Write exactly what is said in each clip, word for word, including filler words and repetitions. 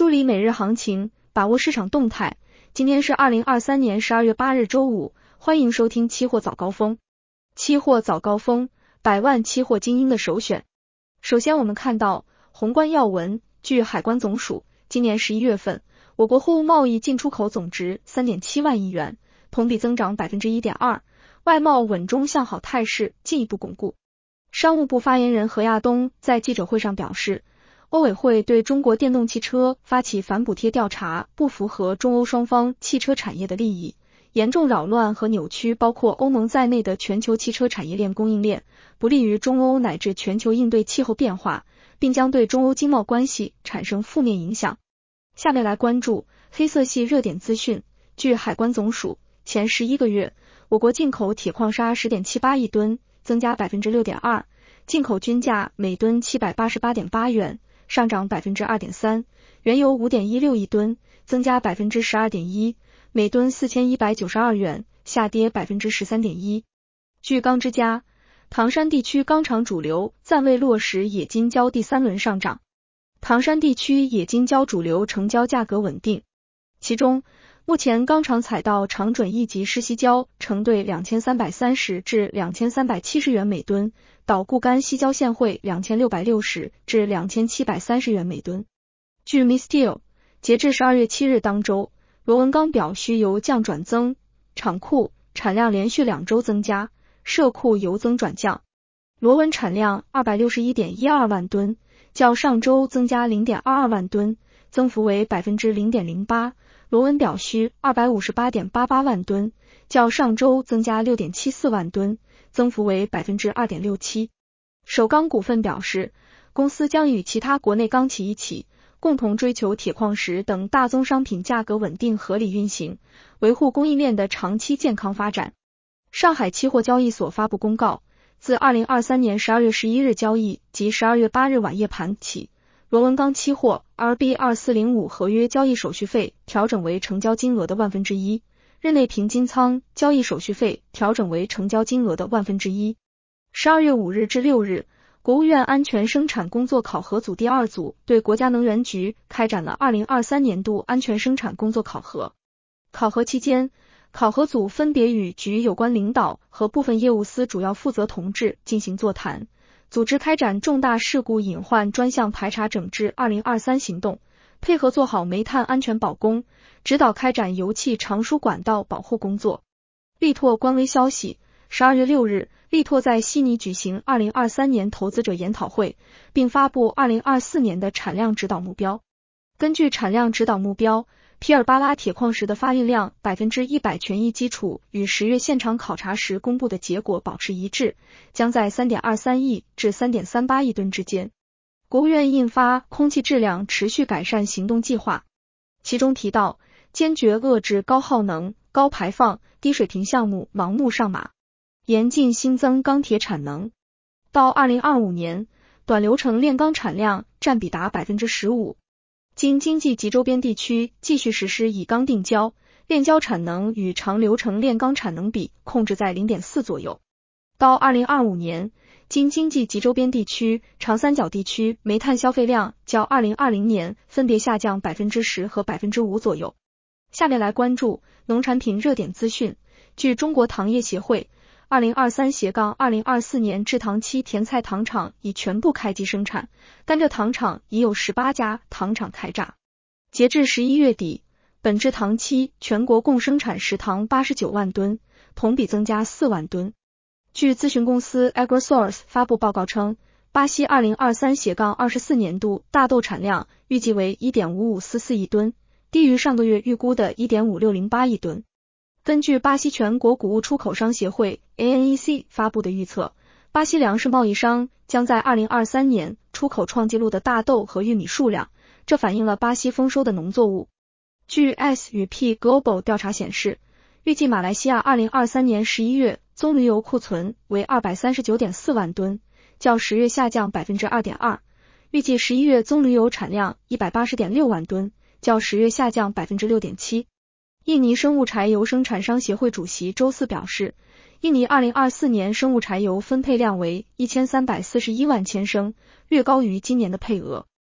梳理每日行情，把握市场动态。今天是二零二三年十二月八日周五，欢迎收听期货早高峰。期货早高峰，百万期货精英的首选。首先我们看到宏观要闻，据海关总署，今年十一月份，我国货物贸易进出口总值 三点七万亿元，同比增长 百分之一点二， 外贸稳中向好态势进一步巩固。商务部发言人何亚东在记者会上表示，欧委会对中国电动汽车发起反补贴调查，不符合中欧双方汽车产业的利益，严重扰乱和扭曲包括欧盟在内的全球汽车产业链供应链，不利于中欧乃至全球应对气候变化，并将对中欧经贸关系产生负面影响。下面来关注黑色系热点资讯。据海关总署，前十一个月，我国进口铁矿砂 十点七八亿吨，增加 百分之六点二， 进口均价每吨 七百八十八点八元，上涨 百分之二点三， 原油 五点一六亿吨，增加 百分之十二点一， 每吨四千一百九十二元，下跌 百分之十三点一。 据钢之家，唐山地区钢厂主流暂未落实冶金胶第三轮上涨，唐山地区冶金胶主流成交价格稳定，其中目前钢厂采到长准一级湿稀胶成对两千三百三十至两千三百七十元每吨，导固干稀胶现汇两千六百六十至两千七百三十元每吨。据 Misteel， 截至十二月七日当周，螺纹钢表需由降转增，厂库产量连续两周增加，社库由增转降。螺纹产量 二百六十一点一二万吨，较上周增加 零点二二万吨，增幅为 百分之零点零八。螺纹表需 二百五十八点八八万吨，较上周增加 六点七四万吨，增幅为 百分之二点六七。首钢股份表示，公司将与其他国内钢企一起，共同追求铁矿石等大宗商品价格稳定合理运行，维护供应链的长期健康发展。上海期货交易所发布公告，自二零二三年十二月十一日交易及十二月八日晚夜盘起，螺纹钢期货 R B 二四零五 合约交易手续费调整为成交金额的万分之一，日内平均仓交易手续费调整为成交金额的万分之一。十二月五日至六日，国务院安全生产工作考核组第二组对国家能源局开展了二零二三年度安全生产工作考核。考核期间，考核组分别与局有关领导和部分业务司主要负责同志进行座谈，组织开展重大事故隐患专项排查整治二零二三行动，配合做好煤炭安全保供，指导开展油气长输管道保护工作。力拓官微消息，十二月六日，力拓在悉尼举行二零二三年投资者研讨会，并发布二零二四年的产量指导目标。根据产量指导目标，皮尔巴拉铁矿石的发运量 百分之百 权益基础与十月现场考察时公布的结果保持一致，将在 三点二三亿至 三点三八亿吨之间。国务院印发空气质量持续改善行动计划，其中提到坚决遏制高耗能、高排放、低水平项目盲目上马，严禁新增钢铁产能。到二零二五年，短流程炼钢产量占比达 百分之十五。京津冀及周边地区继续实施以钢定胶，炼胶产能与长流程炼钢产能比控制在 零点四 左右。到二零二五年，京津冀及周边地区、长三角地区煤炭消费量较二零二零年分别下降 百分之十 和 百分之五 左右。下面来关注农产品热点资讯。据中国糖业协会，二零二三二零二四年制糖期甜菜糖厂已全部开机生产，甘蔗糖厂已有十八家糖厂开榨。截至十一月底，本制糖期全国共生产实糖八十九万吨，同比增加四万吨。据咨询公司 AgriSource 发布报告称，巴西二零二三二四年度大豆产量预计为 一点五五四四亿吨，低于上个月预估的 一点五六零八亿吨。根据巴西全国谷物出口商协会 A N E C 发布的预测，巴西粮食贸易商将在二零二三年出口创纪录的大豆和玉米数量，这反映了巴西丰收的农作物。据 S 与 P Global 调查显示，预计马来西亚二零二三年十一月棕榈油库存为 二百三十九点四万吨，较十月下降 百分之二点二， 预计十一月棕榈油产量 一百八十点六万吨，较十月下降 百分之六点七。印尼生物柴油生产商协会主席周四表示，印尼二零二四年生物柴油分配量为一千三百四十一万千升，略高于今年的配额。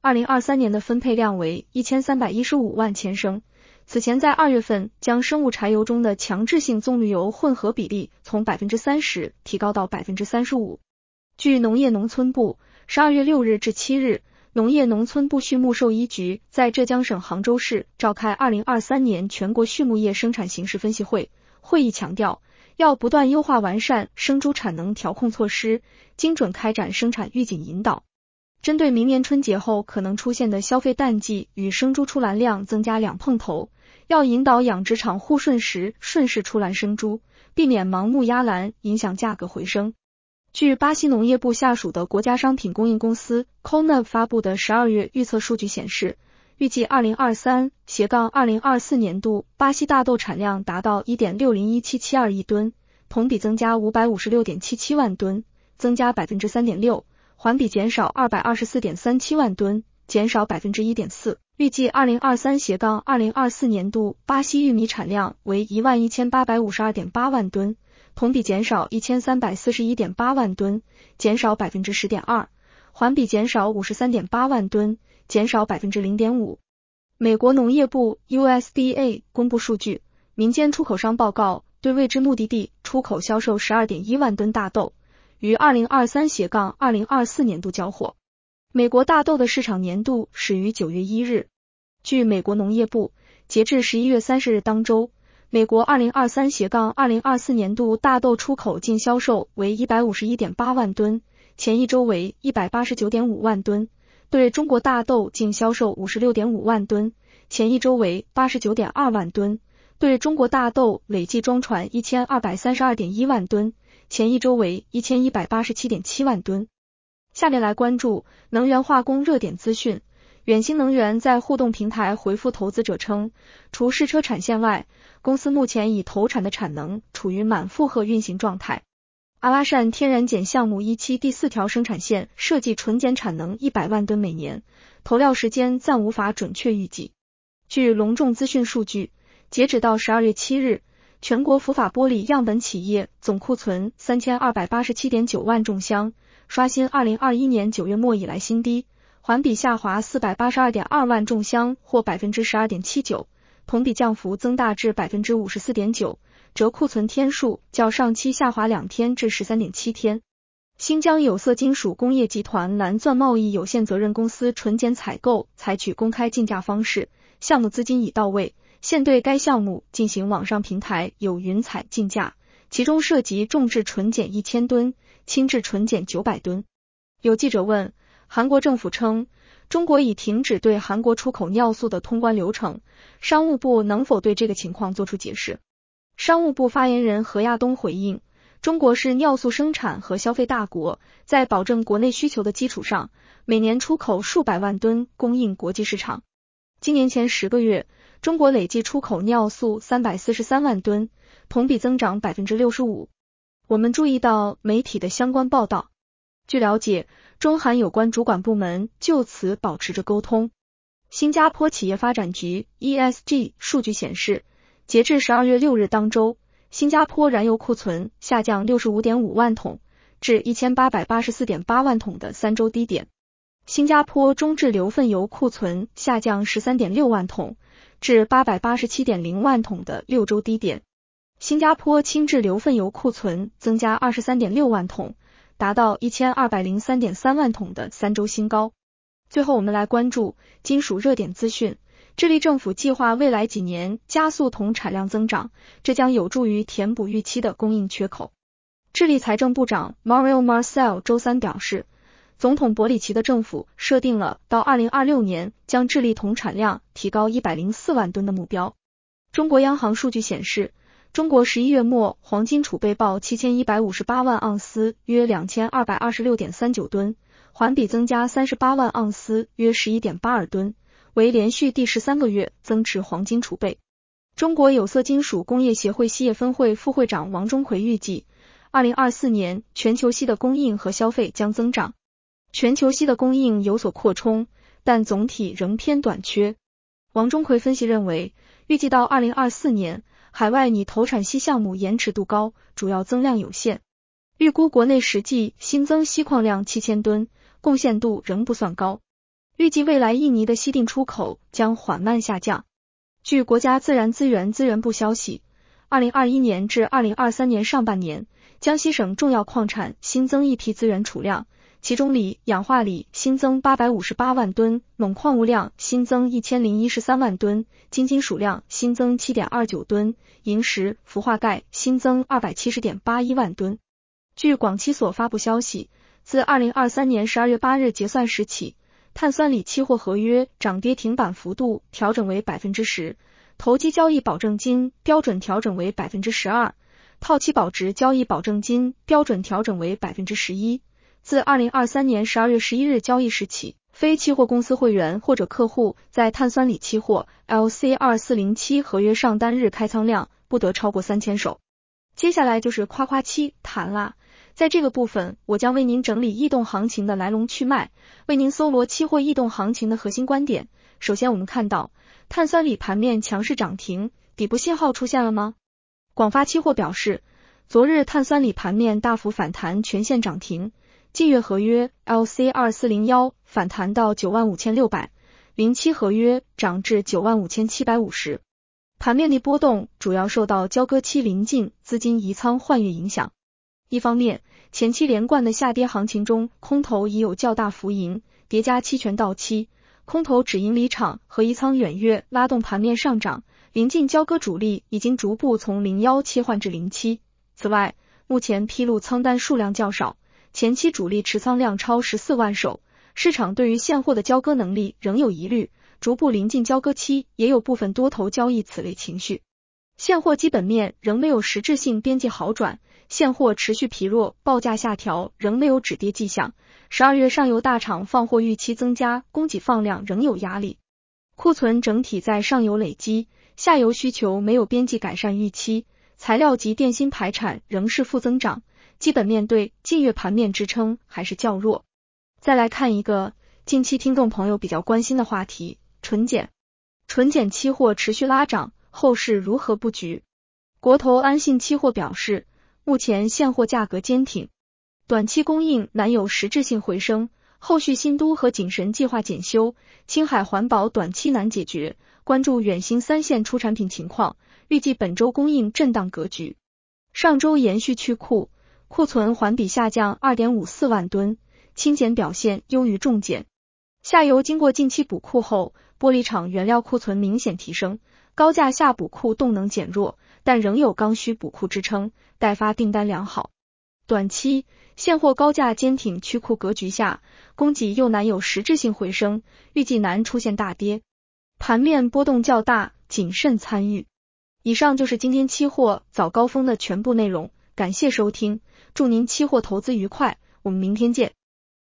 二零二三年的分配量为一千三百一十五万千升。此前在二月份将生物柴油中的强制性棕榈油混合比例从 百分之三十 提高到 百分之三十五。据农业农村部十二月六日至七日，农业农村部畜牧兽医局在浙江省杭州市召开二零二三年全国畜牧业生产形势分析会，会议强调，要不断优化完善生猪产能调控措施，精准开展生产预警引导。针对明年春节后可能出现的消费淡季与生猪出栏量增加两碰头，要引导养殖场护顺时顺势出栏生猪，避免盲目压栏影响价格回升。据巴西农业部下属的国家商品供应公司 C O N A B 发布的十二月预测数据显示，预计二零二三 二零二四 年度巴西大豆产量达到 一点六零一七七二亿吨，同比增加 五百五十六点七七万吨，增加 百分之三点六， 环比减少 二百二十四点三七万吨，减少 百分之一点四。 预计二零二三 二零二四 年度巴西玉米产量为 一万一千八百五十二点八万吨，同比减少 一千三百四十一点八万吨，减少 百分之十点二， 环比减少 五十三点八万吨，减少 百分之零点五。 美国农业部 U S D A 公布数据，民间出口商报告对未知目的地出口销售 十二点一万吨大豆，于二零二三 二零二四 年度交货。美国大豆的市场年度始于九月一日。据美国农业部，截至十一月三十日当周，美国二零二三 二零二四 年度大豆出口净销售为 一百五十一点八万吨，前一周为 一百八十九点五万吨，对中国大豆净销售 五十六点五万吨，前一周为 八十九点二万吨，对中国大豆累计装船 一千二百三十二点一万吨，前一周为 一千一百八十七点七万吨。下面来关注能源化工热点资讯。远星能源在互动平台回复投资者称，除试车产线外，公司目前已投产的产能处于满负荷运行状态。阿拉善天然碱项目一期第四条生产线设计纯碱产能一百万吨每年，投料时间暂无法准确预计。据隆重资讯数据，截止到十二月七日，全国福法玻璃样本企业总库存 三千二百八十七点九万重箱，刷新二零二一年九月末以来新低，环比下滑 四百八十二点二万重箱或 百分之十二点七九， 同比降幅增大至 百分之五十四点九， 折库存天数较上期下滑两天至 十三点七天。新疆有色金属工业集团蓝钻贸易有限责任公司纯碱采购采取公开竞价方式，项目资金已到位，现对该项目进行网上平台有云采竞价，其中涉及重质纯碱一千吨，轻质纯碱九百吨。有记者问，韩国政府称，中国已停止对韩国出口尿素的通关流程，商务部能否对这个情况做出解释？商务部发言人何亚东回应，中国是尿素生产和消费大国，在保证国内需求的基础上，每年出口数百万吨供应国际市场。今年前十个月，中国累计出口尿素三百四十三万吨，同比增长 百分之六十五。我们注意到媒体的相关报道。据了解，中韩有关主管部门就此保持着沟通。新加坡企业发展局 E S G 数据显示，截至十二月六日当周，新加坡燃油库存下降 六十五点五万桶，至 一千八百八十四点八万桶的三周低点。新加坡中质硫分油库存下降 十三点六万桶，至 八百八十七点零万桶的六周低点。新加坡轻质硫分油库存增加 二十三点六万桶，达到 一千二百零三点三万桶的三周新高。最后我们来关注金属热点资讯。智利政府计划未来几年加速铜产量增长，这将有助于填补预期的供应缺口。智利财政部长 Mario Marcel 周三表示，总统博里奇的政府设定了到二零二六年将智利铜产量提高一百零四万吨的目标。中国央行数据显示，中国十一月末黄金储备报七千一百五十八万盎司，约 两千二百二十六点三九吨，环比增加三十八万盎司，约 十一点八二吨，为连续第十三个月增持黄金储备。中国有色金属工业协会锡业分会副会长王钟奎预计，二零二四年全球锡的供应和消费将增长。全球锡的供应有所扩充，但总体仍偏短缺。王钟奎分析认为，预计到二零二四年，海外拟投产锡项目延迟度高，主要增量有限。预估国内实际新增锡矿量七千吨，贡献度仍不算高。 预计未来印尼的硒锭出口将缓慢下降。据国家自然资源资源部消息，二零二一年至二零二三年上半年，江西省重要矿产新增一批资源储量，其中锂、氧化锂新增八百五十八万吨，锰矿物量新增一千零一十三万吨，金金属量新增 七点二九吨，萤石、氟化钙新增 二百七十点八一万吨。据广期所发布消息，自二零二三年十二月八日结算时起，碳酸锂期货合约涨跌停板幅度调整为 百分之十， 投机交易保证金标准调整为 百分之十二， 套期保值交易保证金标准调整为 百分之十一。 自二零二三年十二月十一日交易时起，非期货公司会员或者客户在碳酸锂期货 L C 二四零七 合约上单日开仓量不得超过三千手。接下来就是夸夸期谈啦，在这个部分我将为您整理异动行情的来龙去脉，为您搜罗期货异动行情的核心观点。首先我们看到碳酸锂盘面强势涨停，底部信号出现了吗？广发期货表示，昨日碳酸锂盘面大幅反弹，全线涨停，近月合约 L C 二四零一 反弹到 九万五千六百， 零期合约涨至 九万五千七百五十。盘面的波动主要受到交割期临近、资金移仓换月影响。一方面，前期连贯的下跌行情中，空头已有较大浮盈，叠加期权到期，空头止盈离场和移仓远月拉动盘面上涨，临近交割主力已经逐步从零一切换至零七。此外，目前披露仓单数量较少，前期主力持仓量超十四万手，市场对于现货的交割能力仍有疑虑，逐步临近交割期，也有部分多头交易此类情绪。现货基本面仍没有实质性边际好转，现货持续疲弱，报价下调仍没有止跌迹象。十二月上游大厂放货预期增加，供给放量仍有压力。库存整体在上游累积，下游需求没有边际改善预期，材料及电芯排产仍是负增长，基本面对近月盘面支撑还是较弱。再来看一个近期听众朋友比较关心的话题，纯碱。纯碱期货持续拉涨，后市如何布局？国投安信期货表示，目前现货价格坚挺，短期供应难有实质性回升，后续新都和景神计划检修，青海环保短期难解决，关注远新三线出产品情况，预计本周供应震荡格局。上周延续去库，库存环比下降 二点五四万吨，轻碱表现优于重碱。下游经过近期补库后，玻璃厂原料库存明显提升，高价下补库动能减弱，但仍有刚需补库支撑，待发订单良好。短期现货高价坚挺去库格局下，供给又难有实质性回升，预计难出现大跌，盘面波动较大，谨慎参与。以上就是今天期货早高峰的全部内容，感谢收听，祝您期货投资愉快，我们明天见。